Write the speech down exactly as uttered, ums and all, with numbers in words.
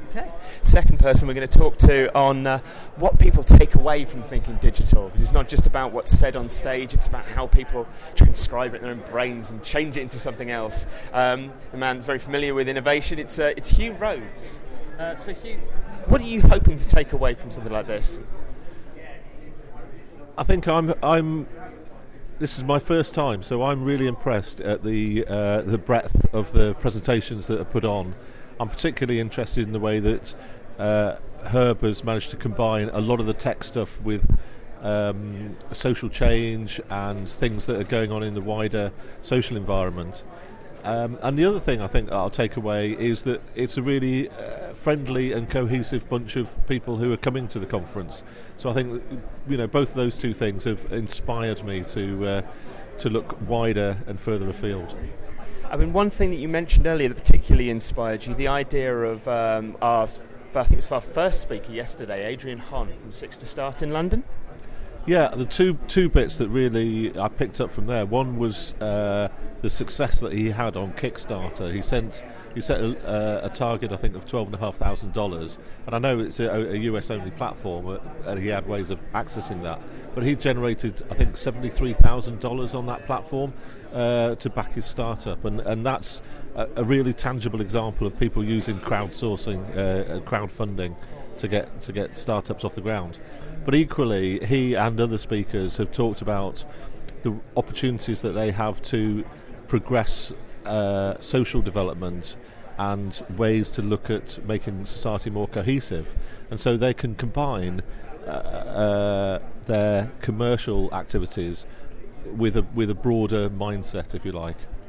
Okay. Second person we're going to talk to on uh, what people take away from thinking digital, because it's not just about what's said on stage, it's about how people transcribe it in their own brains and change it into something else. Um, a man very familiar with innovation, it's uh, it's Hugh Rhodes. Uh, so Hugh, what are you hoping to take away from something like this? I think I'm I'm this is my first time, so I'm really impressed at the uh, the breadth of the presentations that are put on. I'm particularly interested in the way that uh, Herb has managed to combine a lot of the tech stuff with um, social change and things that are going on in the wider social environment. Um, and the other thing I think I'll take away is that it's a really uh, friendly and cohesive bunch of people who are coming to the conference. So I think, you know, both of those two things have inspired me to uh, to look wider and further afield. I mean, one thing that you mentioned earlier that particularly inspired you, the idea of um, our, I think it was our first speaker yesterday, Adrian Hon from Six to Start in London. Yeah, the two two bits that really I picked up from there. One was uh, the success that he had on Kickstarter. He sent he set a, a target, I think, of twelve and a half thousand dollars, and I know it's a, a U S only platform, and he had ways of accessing that. But he generated, I think, seventy three thousand dollars on that platform uh, to back his startup, and and that's a, a really tangible example of people using crowdsourcing, uh, crowdfunding, to get to get startups off the ground. But equally, he and other speakers have talked about the opportunities that they have to progress uh, social development and ways to look at making society more cohesive. And so they can combine uh, uh, their commercial activities with a with a broader mindset, if you like.